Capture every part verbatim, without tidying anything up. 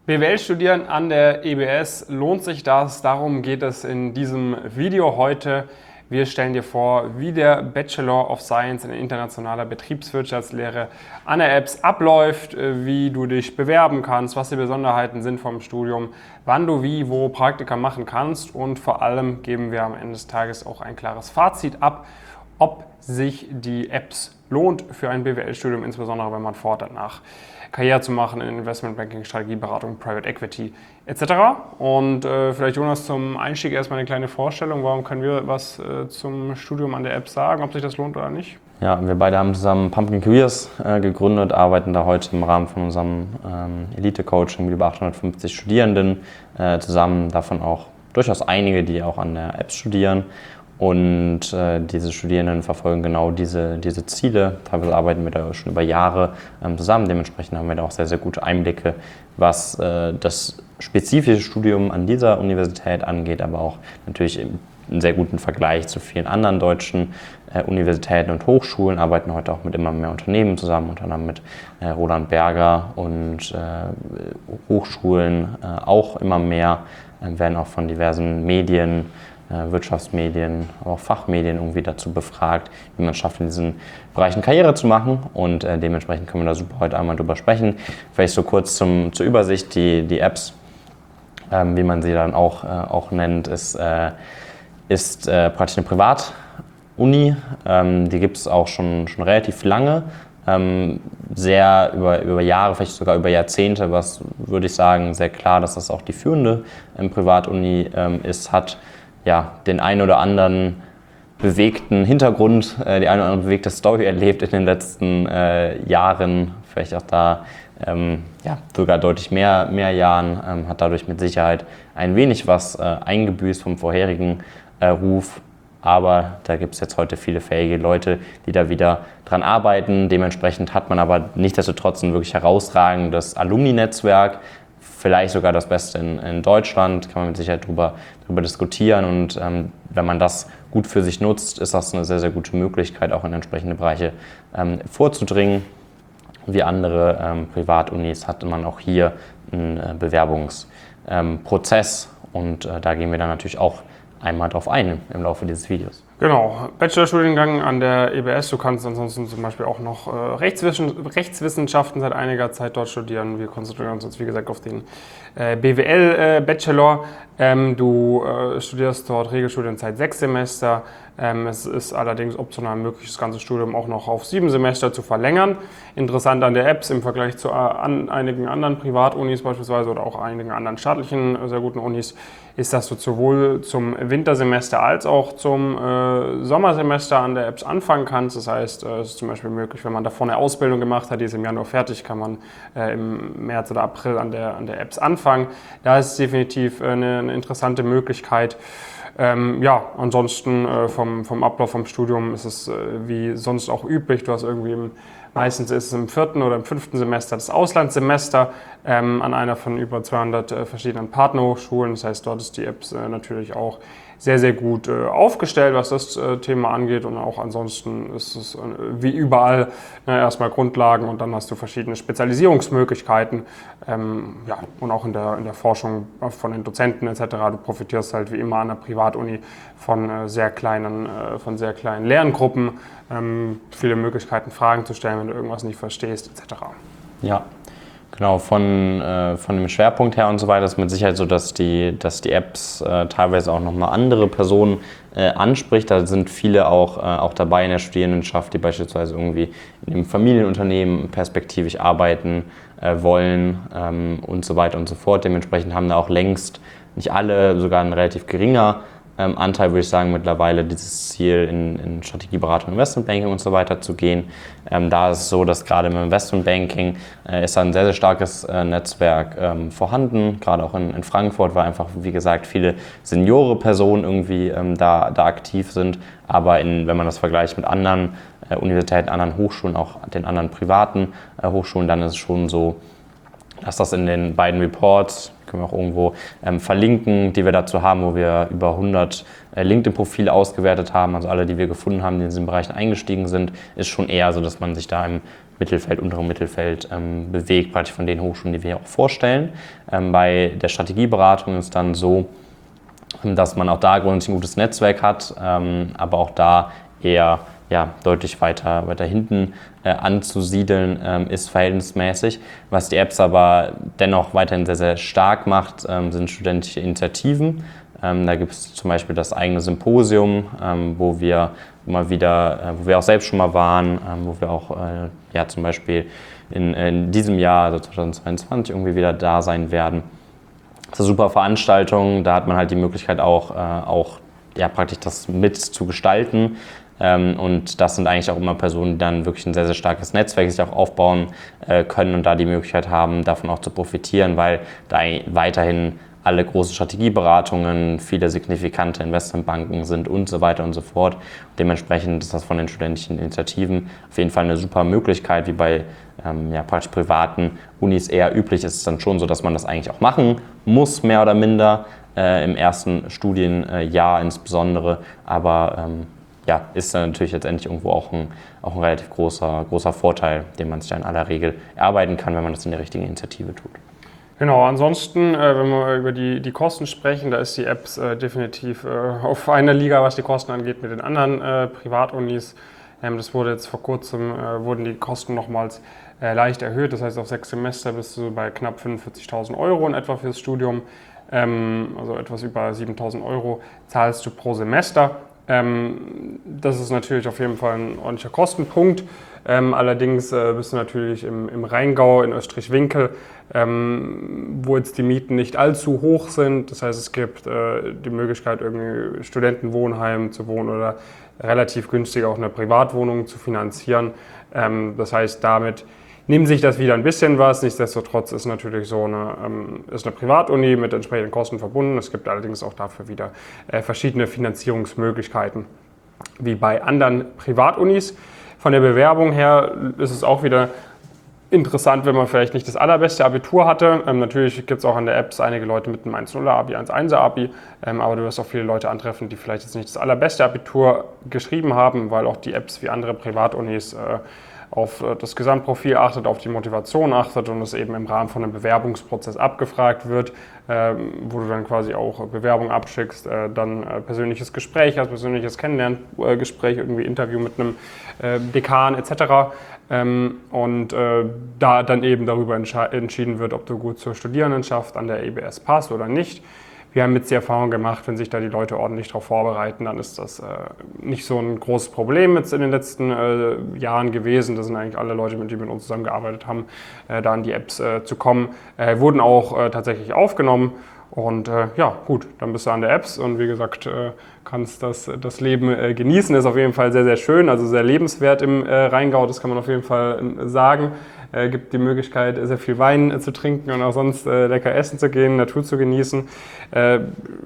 B W L studieren an der E B S, lohnt sich das? Darum geht es in diesem Video heute. Wir stellen dir vor, wie der Bachelor of Science in internationaler Betriebswirtschaftslehre an der E B S abläuft, wie du dich bewerben kannst, was die Besonderheiten sind vom Studium, wann du wie, wo Praktika machen kannst und vor allem geben wir am Ende des Tages auch ein klares Fazit ab, ob sich die E B S lohnt für ein B W L-Studium, insbesondere wenn man vorhat, danach Karriere zu machen in Investmentbanking, Strategieberatung, Private Equity et cetera. Und äh, vielleicht, Jonas, zum Einstieg erstmal eine kleine Vorstellung. Warum können wir was äh, zum Studium an der E B S sagen, ob sich das lohnt oder nicht? Ja, wir beide haben zusammen Pumpkin Careers äh, gegründet, arbeiten da heute im Rahmen von unserem ähm, Elite-Coaching mit über achthundertfünfzig Studierenden äh, zusammen, davon auch durchaus einige, die auch an der E B S studieren. Und äh, diese Studierenden verfolgen genau diese, diese Ziele. Teilweise arbeiten wir da schon über Jahre ähm, zusammen. Dementsprechend haben wir da auch sehr, sehr gute Einblicke, was äh, das spezifische Studium an dieser Universität angeht, aber auch natürlich einen sehr guten Vergleich zu vielen anderen deutschen äh, Universitäten und Hochschulen. Arbeiten heute auch mit immer mehr Unternehmen zusammen, unter anderem mit äh, Roland Berger und äh, Hochschulen äh, auch immer mehr, äh, werden auch von diversen Medien, Wirtschaftsmedien, aber auch Fachmedien irgendwie dazu befragt, wie man es schafft, in diesen Bereichen Karriere zu machen, und äh, dementsprechend können wir da super heute einmal drüber sprechen. Vielleicht so kurz zum, zur Übersicht: die, die E B S, ähm, wie man sie dann auch, äh, auch nennt, ist, äh, ist äh, praktisch eine Privatuni. Ähm, die gibt es auch schon, schon relativ lange, ähm, sehr über, über Jahre, vielleicht sogar über Jahrzehnte, was, würde ich sagen, sehr klar, dass das auch die führende ähm, Privatuni ähm, ist, hat ja, den einen oder anderen bewegten Hintergrund, äh, die eine oder andere bewegte Story erlebt in den letzten äh, Jahren, vielleicht auch da ähm, ja, sogar deutlich mehr, mehr Jahren, ähm, hat dadurch mit Sicherheit ein wenig was äh, eingebüßt vom vorherigen äh, Ruf. Aber da gibt es jetzt heute viele fähige Leute, die da wieder dran arbeiten. Dementsprechend hat man aber nichtsdestotrotz ein wirklich herausragendes Alumni-Netzwerk. Vielleicht sogar das Beste in, in Deutschland, kann man mit Sicherheit drüber, drüber diskutieren. Und ähm, wenn man das gut für sich nutzt, ist das eine sehr, sehr gute Möglichkeit, auch in entsprechende Bereiche ähm, vorzudringen. Wie andere ähm, Privatunis hat man auch hier einen äh, Bewerbungsprozess. Ähm, und äh, da gehen wir dann natürlich auch einmal drauf ein im Laufe dieses Videos. Genau, Bachelorstudiengang an der E B S. Du kannst ansonsten zum Beispiel auch noch äh, Rechtswissen, Rechtswissenschaften seit einiger Zeit dort studieren. Wir konzentrieren uns jetzt, wie gesagt, auf den äh, B W L-Bachelor. Äh, ähm, du äh, studierst dort Regelstudienzeit sechs Semester. Ähm, es ist allerdings optional möglich, das ganze Studium auch noch auf sieben Semester zu verlängern. Interessant an der E B S im Vergleich zu äh, an einigen anderen Privatunis beispielsweise oder auch einigen anderen staatlichen äh, sehr guten Unis ist, dass du sowohl zum Wintersemester als auch zum äh, Sommersemester an der E B S anfangen kannst. Das heißt, äh, es ist zum Beispiel möglich, wenn man davor eine Ausbildung gemacht hat, die ist im Januar fertig, kann man äh, im März oder April an der, an der E B S anfangen. Da ist es definitiv äh, eine, eine interessante Möglichkeit. Ähm, ja, ansonsten äh, vom, vom Ablauf vom Studium ist es äh, wie sonst auch üblich. Du hast irgendwie im, meistens ist es im vierten oder im fünften Semester das Auslandssemester ähm, an einer von über zweihundert äh, verschiedenen Partnerhochschulen. Das heißt, dort ist die E B S äh, natürlich auch sehr, sehr gut äh, aufgestellt, was das äh, Thema angeht, und auch ansonsten ist es äh, wie überall ne, erstmal Grundlagen und dann hast du verschiedene Spezialisierungsmöglichkeiten, ähm, ja, und auch in der, in der Forschung von den Dozenten et cetera. Du profitierst halt wie immer an der Privatuni von äh, sehr kleinen, äh, von sehr kleinen Lerngruppen, ähm, viele Möglichkeiten, Fragen zu stellen, wenn du irgendwas nicht verstehst et cetera. Ja. Genau, von, äh, von dem Schwerpunkt her und so weiter ist mit Sicherheit so, dass die, dass die E B S äh, teilweise auch nochmal andere Personen äh, anspricht. Da sind viele auch, äh, auch dabei in der Studierendenschaft, die beispielsweise irgendwie in einem Familienunternehmen perspektivisch arbeiten äh, wollen ähm, und so weiter und so fort. Dementsprechend haben da auch längst nicht alle, sogar ein relativ geringer Ähm, Anteil, würde ich sagen, mittlerweile dieses Ziel in, in Strategieberatung, Investmentbanking und so weiter zu gehen. Ähm, da ist es so, dass gerade im Investmentbanking äh, ist ein sehr, sehr starkes äh, Netzwerk ähm, vorhanden, gerade auch in, in Frankfurt, weil einfach, wie gesagt, viele Seniore-Personen irgendwie ähm, da, da aktiv sind. Aber in, wenn man das vergleicht mit anderen äh, Universitäten, anderen Hochschulen, auch den anderen privaten äh, Hochschulen, dann ist es schon so, dass das in den beiden Reports, können wir auch irgendwo ähm, verlinken, die wir dazu haben, wo wir über hundert äh, LinkedIn-Profile ausgewertet haben, also alle, die wir gefunden haben, die in diesen Bereichen eingestiegen sind, ist schon eher so, dass man sich da im Mittelfeld, unterem Mittelfeld ähm, bewegt, praktisch von den Hochschulen, die wir auch vorstellen. Ähm, bei der Strategieberatung ist dann so, dass man auch da grundsätzlich ein gutes Netzwerk hat, ähm, aber auch da eher ja, deutlich weiter, weiter hinten äh, anzusiedeln ähm, ist verhältnismäßig. Was die Apps aber dennoch weiterhin sehr, sehr stark macht, ähm, sind studentische Initiativen. Ähm, da gibt es zum Beispiel das eigene Symposium, ähm, wo wir immer wieder, äh, wo wir auch selbst schon mal waren, ähm, wo wir auch äh, ja, zum Beispiel in, in diesem Jahr, also zweitausendzweiundzwanzig, irgendwie wieder da sein werden. Das ist eine super Veranstaltung, da hat man halt die Möglichkeit auch, äh, auch ja, praktisch das mit zu gestalten. Ähm, und das sind eigentlich auch immer Personen, die dann wirklich ein sehr, sehr starkes Netzwerk sich auch aufbauen äh, können und da die Möglichkeit haben, davon auch zu profitieren, weil da weiterhin alle große Strategieberatungen, viele signifikante Investmentbanken sind und so weiter und so fort. Dementsprechend ist das von den studentischen Initiativen auf jeden Fall eine super Möglichkeit, wie bei ähm, ja, praktisch privaten Unis eher üblich ist es dann schon so, dass man das eigentlich auch machen muss, mehr oder minder, äh, im ersten Studienjahr insbesondere, aber ähm, ja, ist dann natürlich letztendlich irgendwo auch ein, auch ein relativ großer, großer Vorteil, den man sich dann in aller Regel erarbeiten kann, wenn man das in der richtigen Initiative tut. Genau, ansonsten, äh, wenn wir über die, die Kosten sprechen, da ist die Apps äh, definitiv äh, auf einer Liga, was die Kosten angeht, mit den anderen äh, Privatunis. Ähm, das wurde jetzt vor kurzem, äh, wurden die Kosten nochmals äh, leicht erhöht, das heißt auf sechs Semester bist du bei knapp fünfundvierzigtausend Euro in etwa fürs Studium, ähm, also etwas über siebentausend Euro zahlst du pro Semester. Ähm, das ist natürlich auf jeden Fall ein ordentlicher Kostenpunkt. Ähm, allerdings äh, bist du natürlich im, im Rheingau in Österreich-Winkel, ähm, wo jetzt die Mieten nicht allzu hoch sind. Das heißt, es gibt äh, die Möglichkeit, irgendwie Studentenwohnheim zu wohnen oder relativ günstig auch eine Privatwohnung zu finanzieren. Ähm, das heißt, damit nimmt sich das wieder ein bisschen was. Nichtsdestotrotz ist natürlich so eine, ähm, ist eine Privatuni mit entsprechenden Kosten verbunden. Es gibt allerdings auch dafür wieder äh, verschiedene Finanzierungsmöglichkeiten, wie bei anderen Privatunis. Von der Bewerbung her ist es auch wieder interessant, wenn man vielleicht nicht das allerbeste Abitur hatte. Ähm, natürlich gibt es auch an der Apps einige Leute mit einem eins Komma nuller Abi, eins Komma eins Abi, ähm, aber du wirst auch viele Leute antreffen, die vielleicht jetzt nicht das allerbeste Abitur geschrieben haben, weil auch die Apps wie andere Privatunis äh, auf das Gesamtprofil achtet, auf die Motivation achtet und es eben im Rahmen von einem Bewerbungsprozess abgefragt wird, äh, wo du dann quasi auch Bewerbung abschickst, äh, dann äh, persönliches Gespräch hast, persönliches Kennenlerngespräch, irgendwie Interview mit einem äh, Dekan et cetera. Ähm, und äh, da dann eben darüber entschieden wird, ob du gut zur Studierendenschaft an der E B S passt oder nicht. Wir haben jetzt die Erfahrung gemacht, wenn sich da die Leute ordentlich darauf vorbereiten, dann ist das äh, nicht so ein großes Problem jetzt in den letzten äh, Jahren gewesen. Das sind eigentlich alle Leute, mit denen wir mit uns zusammengearbeitet haben, äh, da an die Apps äh, zu kommen, äh, wurden auch äh, tatsächlich aufgenommen. Und äh, ja, gut, dann bist du an der Apps und wie gesagt, äh, kannst das, das Leben äh, genießen. Ist auf jeden Fall sehr, sehr schön, also sehr lebenswert im äh, Rheingau, das kann man auf jeden Fall äh, sagen. Äh, gibt die Möglichkeit, sehr viel Wein äh, zu trinken und auch sonst äh, lecker essen zu gehen, Natur zu genießen. Äh,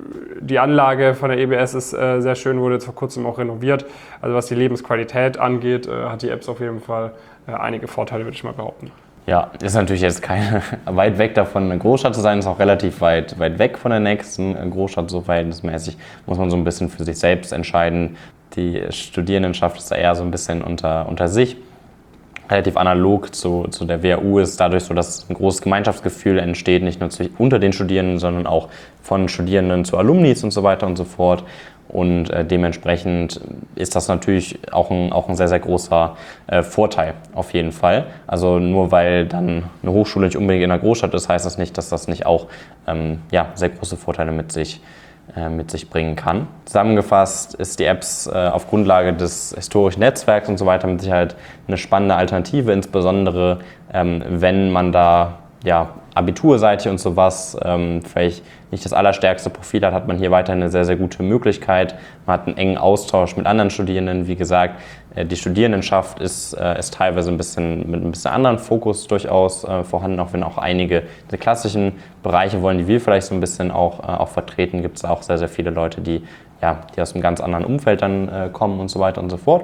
die Anlage von der E B S ist äh, sehr schön, wurde jetzt vor kurzem auch renoviert. Also was die Lebensqualität angeht, äh, hat die Apps auf jeden Fall äh, einige Vorteile, würde ich mal behaupten. Ja, ist natürlich jetzt keine weit weg davon, eine Großstadt zu sein, ist auch relativ weit, weit weg von der nächsten Großstadt, so verhältnismäßig. Muss man so ein bisschen für sich selbst entscheiden. Die Studierendenschaft ist da eher so ein bisschen unter, unter sich. Relativ analog zu, zu der W H U ist dadurch so, dass ein großes Gemeinschaftsgefühl entsteht, nicht nur unter den Studierenden, sondern auch von Studierenden zu Alumnis und so weiter und so fort. Und äh, dementsprechend ist das natürlich auch ein, auch ein sehr, sehr großer äh, Vorteil auf jeden Fall. Also nur weil dann eine Hochschule nicht unbedingt in einer Großstadt ist, heißt das nicht, dass das nicht auch ähm, ja, sehr große Vorteile mit sich, äh, mit sich bringen kann. Zusammengefasst ist die Apps äh, auf Grundlage des historischen Netzwerks und so weiter mit Sicherheit eine spannende Alternative, insbesondere ähm, wenn man da ja, abiturseitig und sowas ähm, vielleicht nicht das allerstärkste Profil hat, hat man hier weiterhin eine sehr, sehr gute Möglichkeit. Man hat einen engen Austausch mit anderen Studierenden. Wie gesagt, äh, die Studierendenschaft ist, äh, ist teilweise ein bisschen mit ein bisschen anderen Fokus durchaus äh, vorhanden, auch wenn auch einige der klassischen Bereiche wollen, die wir vielleicht so ein bisschen auch, äh, auch vertreten, gibt es auch sehr, sehr viele Leute, die, ja, die aus einem ganz anderen Umfeld dann äh, kommen und so weiter und so fort.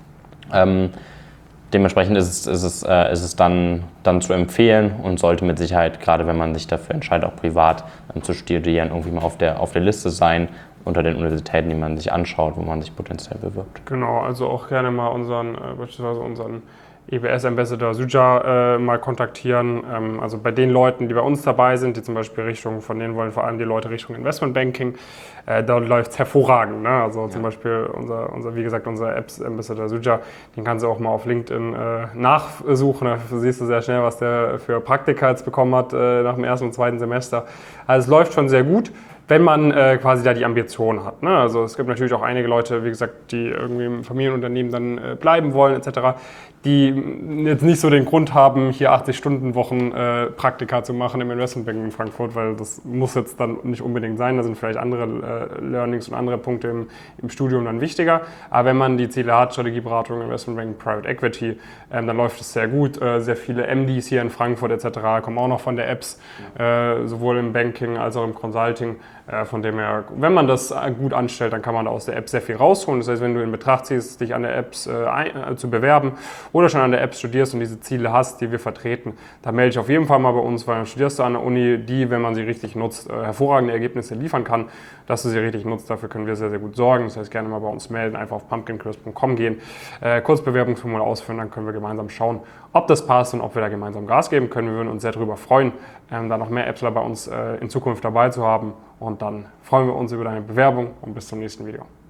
Ähm, Dementsprechend ist es, ist es, äh, ist es dann, dann zu empfehlen und sollte mit Sicherheit, gerade wenn man sich dafür entscheidet, auch privat ähm, zu studieren, irgendwie mal auf der, auf der Liste sein unter den Universitäten, die man sich anschaut, wo man sich potenziell bewirbt. Genau, also auch gerne mal unseren, äh, beispielsweise unseren E B S Ambassador Suja äh, mal kontaktieren. Ähm, also bei den Leuten, die bei uns dabei sind, die zum Beispiel Richtung, von denen wollen vor allem die Leute Richtung Investmentbanking, äh, da läuft es hervorragend. Ne? Also ja. Zum Beispiel unser, unser, wie gesagt, unser Apps Ambassador Suja, den kannst du auch mal auf LinkedIn äh, nachsuchen. Da siehst du sehr schnell, was der für Praktika jetzt bekommen hat äh, nach dem ersten und zweiten Semester. Also es läuft schon sehr gut, wenn man äh, quasi da die Ambition hat. Ne? Also es gibt natürlich auch einige Leute, wie gesagt, die irgendwie im Familienunternehmen dann äh, bleiben wollen et cetera, die jetzt nicht so den Grund haben, hier achtzig-Stunden-Wochen äh, Praktika zu machen im Investmentbanking in Frankfurt, weil das muss jetzt dann nicht unbedingt sein. Da sind vielleicht andere äh, Learnings und andere Punkte im, im Studium dann wichtiger. Aber wenn man die Ziele hat, Strategieberatung, Investmentbanking, Private Equity, ähm, dann läuft es sehr gut. Äh, sehr viele M Ds hier in Frankfurt et cetera kommen auch noch von der Apps, äh, sowohl im Banking als auch im Consulting. Äh, von dem her, wenn man das gut anstellt, dann kann man da aus der App sehr viel rausholen. Das heißt, wenn du in Betracht ziehst, dich an der Apps äh, ein, äh, zu bewerben oder schon an der App studierst und diese Ziele hast, die wir vertreten, dann melde dich auf jeden Fall mal bei uns, weil dann studierst du an der Uni, die, wenn man sie richtig nutzt, äh, hervorragende Ergebnisse liefern kann. Dass du sie richtig nutzt, dafür können wir sehr, sehr gut sorgen. Das heißt, gerne mal bei uns melden, einfach auf pumpkin careers punkt com gehen, äh, kurz Bewerbungsformular ausfüllen, dann können wir gemeinsam schauen, ob das passt und ob wir da gemeinsam Gas geben können. Wir würden uns sehr darüber freuen, ähm, da noch mehr Appsler bei uns äh, in Zukunft dabei zu haben. Und dann freuen wir uns über deine Bewerbung und bis zum nächsten Video.